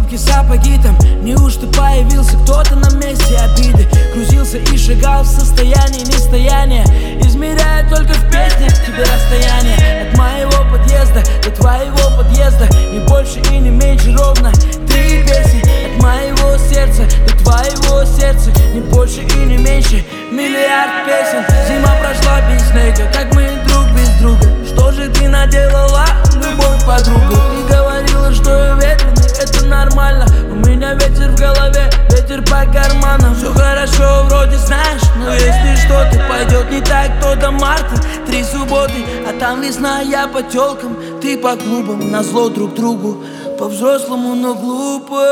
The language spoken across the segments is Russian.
кроссовки, сапоги там. Неужто появился кто-то на месте обиды? Крутился и шагал в состоянии нестояния, измеряя только в песнях тебе расстояние. От моего подъезда до твоего подъезда не больше и не меньше, ровно 3 песни. От моего сердца до твоего сердца не больше и не меньше, миллиард песен. Зима прошла без снега, как мы друг без друга. Что же ты наделала, любовь, подруга? Ты говорила, что я ветреный, это нормально. У меня ветер в голове, ветер по карманам. Все хорошо, вроде знаешь, но если что-то пойдет не так, то до марта 3 субботы, а там весна, я по телкам, ты по клубам. Назло друг другу, по-взрослому, но глупо.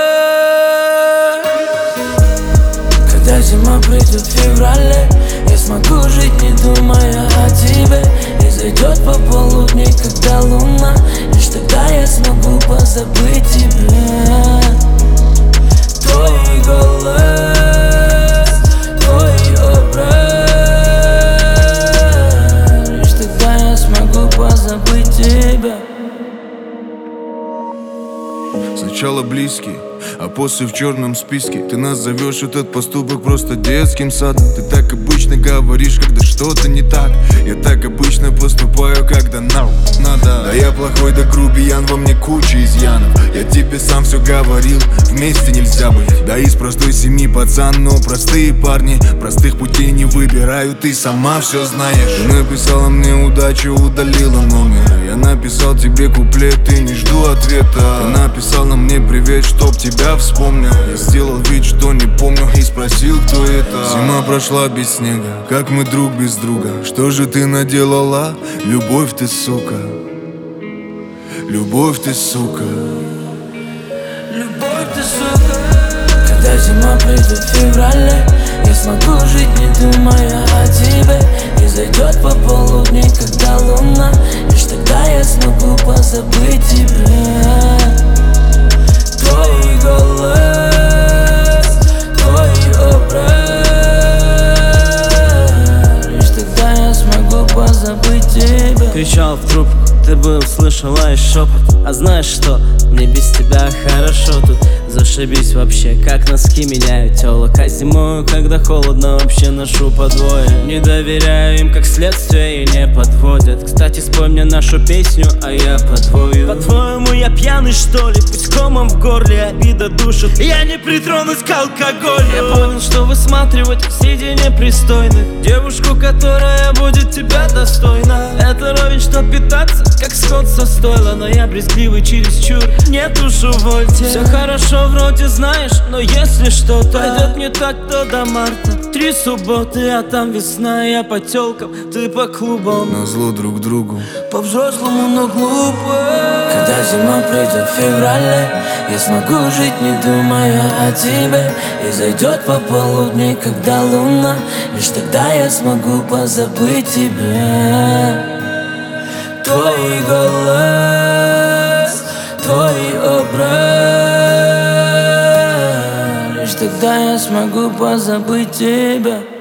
Когда зима придет в феврале, я смогу жить, не думая о тебе. И зайдет пополудни, когда луна, лишь тогда я смогу позабыть тебя. Твой голос, твой образ, лишь тогда я смогу позабыть тебя. Сначала близкий, а после в черном списке. Ты назовешь этот поступок просто детским садом. Ты так обычно говоришь, когда что-то не так. Я так обычно поступаю, когда надо. Да я плохой, да грубиян, во мне куча изъянов. Я тебе сам все говорил, вместе нельзя быть. Да из простой семьи пацан, но простые парни простых путей не выбирают, ты сама все знаешь. Ты написала мне удачу, удалила номер. Я написал тебе куплет и не жду ответа. Ты написала мне привет, чтоб тебя вспомнил. Я сделал вид, что не помню и спросил, кто это. Зима прошла без снега, как мы друг без друга. Что же ты наделала? Любовь ты, сука. Любовь ты, сука. Любовь ты, сука. Когда зима придет в феврале, я смогу жить, не думая о тебе. И зайдет пополудни, когда луна, лишь тогда я смогу позабыть тебя. Твой голос, твой образ, лишь тогда я смогу позабыть тебя. Кричал в трубку, ты бы услышала и шепот. А знаешь что, мне без тебя хорошо тут. Зашибись вообще, как носки меняют тёлок. А зимою, когда холодно, вообще ношу по двое. Не доверяю им, как следствие, и не подводят. Кстати, спой мне нашу песню, а я подвою. По-твоему, я пьяный, что ли? Пусть комом в горле обида душит, я не притронусь к алкоголю. Я понял, что высматривать среди непристойных девушку, которая будет тебя достойна. Это ровень, что питаться, как скот со стойла. Но я брезгливый чересчур, не душу вольте. Все хорошо, вроде знаешь, но если что-то пойдет не так, то до марта 3 субботы, а там весна, я по телкам, ты по клубам. Назло друг другу, по-взрослому, но глупо. Когда зима придет в феврале, я смогу жить, не думая о тебе. И зайдет пополудни, когда луна, лишь тогда я смогу позабыть тебя. Твой голос, твой образ, лишь тогда я смогу позабыть тебя.